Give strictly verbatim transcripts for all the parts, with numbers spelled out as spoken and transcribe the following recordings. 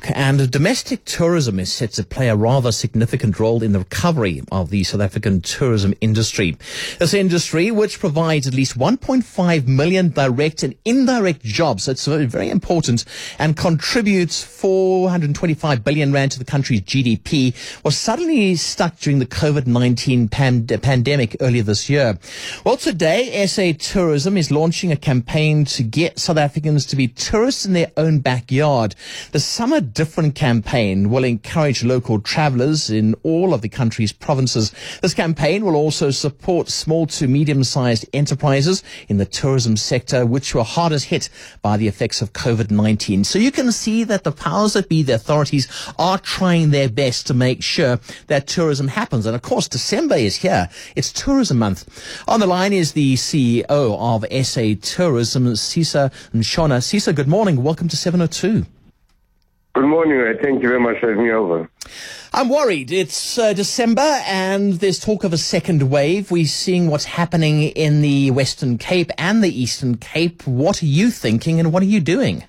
And domestic tourism is set to play a rather significant role in the recovery of the South African tourism industry. This industry, which provides at least one point five million direct and indirect jobs, it's very important, and contributes four hundred twenty-five billion rand to the country's G D P, was suddenly stuck during the COVID nineteen pand- pandemic earlier this year. Well, today, S A Tourism is launching a campaign to get South Africans to be tourists in their own backyard. The Summer Different campaign will encourage local travellers in all of the country's provinces. This campaign will also support small to medium-sized enterprises in the tourism sector, which were hardest hit by the effects of COVID nineteen. So you can see that the powers that be, the authorities, are trying their best to make sure that tourism happens. And of course, December is here. It's Tourism Month. On the line is the C E O of S A Tourism, Sisa Nshona. Sisa, good morning. Welcome to seven oh two. Good morning. Thank you very much for having me over. I'm worried. It's uh, December and there's talk of a second wave. We're seeing what's happening in the Western Cape and the Eastern Cape. What are you thinking and what are you doing?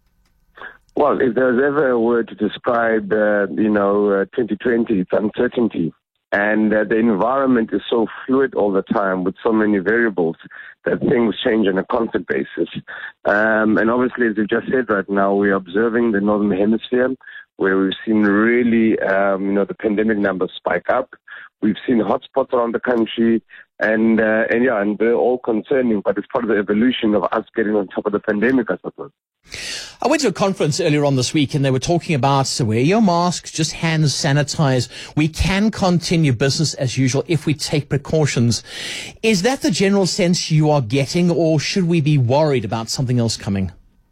Well, if there's ever a word to describe, uh, you know, uh, twenty twenty, it's uncertainty. And uh, the environment is so fluid all the time with so many variables that things change on a constant basis. Um, and obviously, as you just said right now, we're observing the Northern Hemisphere where we've seen really, um, you know, the pandemic numbers spike up. We've seen hotspots around the country, and, uh, and yeah, and they're all concerning, but it's part of the evolution of us getting on top of the pandemic, I suppose. I went to a conference earlier on this week and they were talking about, so wear your masks, just hand sanitize. We can continue business as usual if we take precautions. Is that the general sense you are getting, or should we be worried about something else coming?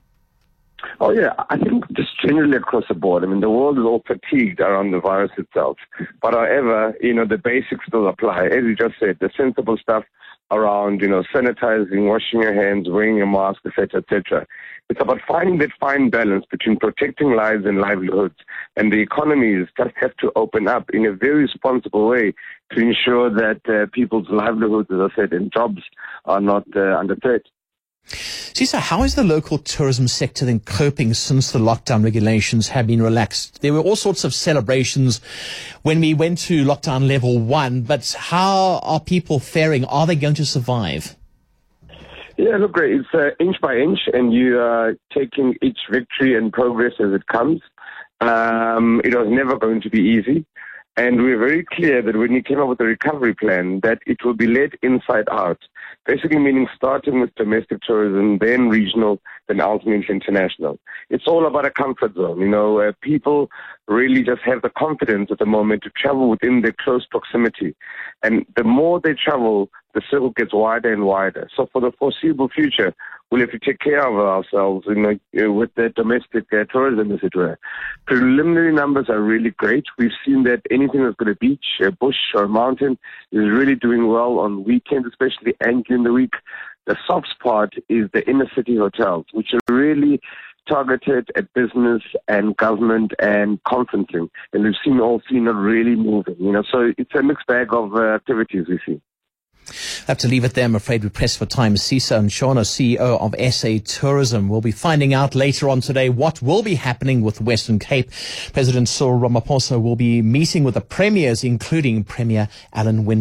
Oh, yeah, I think just generally across the board. I mean, the world is all fatigued around the virus itself. But however, you know, the basics still apply. As you just said, the sensible stuff around, you know, sanitizing, washing your hands, wearing your mask, et cetera, et cetera. It's about finding that fine balance between protecting lives and livelihoods. And the economies just have to open up in a very responsible way to ensure that uh, people's livelihoods, as I said, and jobs are not uh, under threat. Sisa, how is the local tourism sector then coping since the lockdown regulations have been relaxed? There were all sorts of celebrations when we went to lockdown level one, but how are people faring? Are they going to survive? Yeah, look, great. It's uh, inch by inch, and you are taking each victory and progress as it comes. Um, it was never going to be easy. And we were very clear that when we came up with the recovery plan, that it will be led inside out. Basically meaning starting with domestic tourism, then regional, then ultimately international. It's all about a comfort zone. You know, uh, people really just have the confidence at the moment to travel within their close proximity. And the more they travel, the circle gets wider and wider. So for the foreseeable future, we'll have to take care of ourselves, you know, with the domestic uh, tourism, as it were. Preliminary numbers are really great. We've seen that anything that's got a beach, a bush, or a mountain is really doing well on weekends, especially, and during the week. The soft spot is the inner city hotels, which are really targeted at business and government and conferencing. And we've seen all three not really moving, you know. So it's a mixed bag of uh, activities we see. I have to leave it there. I'm afraid we're pressed for time. Sisa Nshona, C E O of S A Tourism. We'll be finding out later on today what will be happening with Western Cape. President Cyril Ramaphosa will be meeting with the premiers, including Premier Alan Windom.